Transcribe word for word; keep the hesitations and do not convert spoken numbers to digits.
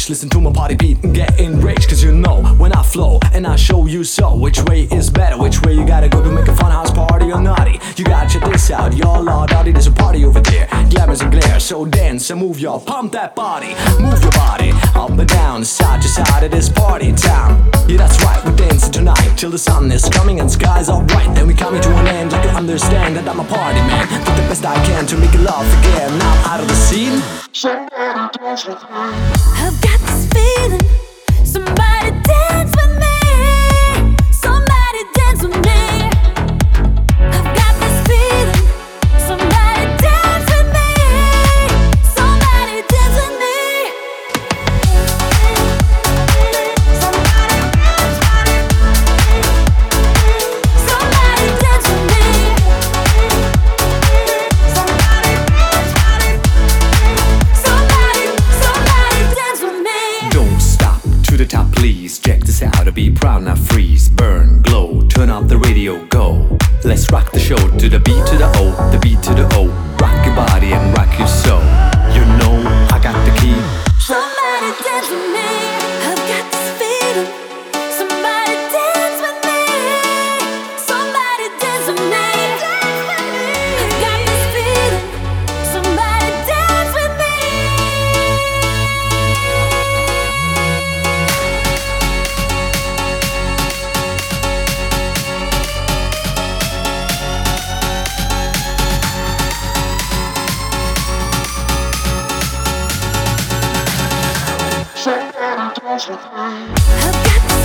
stage, listen to my party beat and get enraged. Cause you know when I flow and I show you so which way is better, which way you gotta go to make a fun house party or naughty. You gotta check this out, y'all naughty, there's a party over there. Glamours and glare, so dance and move your pump that body. Move your body up and down, side to side of this party town. Yeah, that's right, we're dancing tonight till the sun is coming and skies are bright. Then we coming to an end, like you understand that I'm a party man. Do the best I can to make you love again. Now out of the scene, somebody dance with me. I've got this feeling, somebody dance with me. Somebody dance with me. I've got this feeling, somebody dance with me. Somebody dance with me. Somebody dance with me. Somebody dance with me. Somebody dance with me. Somebody, somebody dance with me. don't stop to the top, please. Check this out, to be proud, not freeze. Burn, glow, turn up the radio, go. Let's rock the show to the beat to the O, the beat to the O. Rock your body and rock your soul. You know I got the key. Somebody dance with me. I've got this feeling. Somebody dance with me. Somebody dance with me. I've got this feeling. Somebody dance with me. Somebody dance with me. I've got this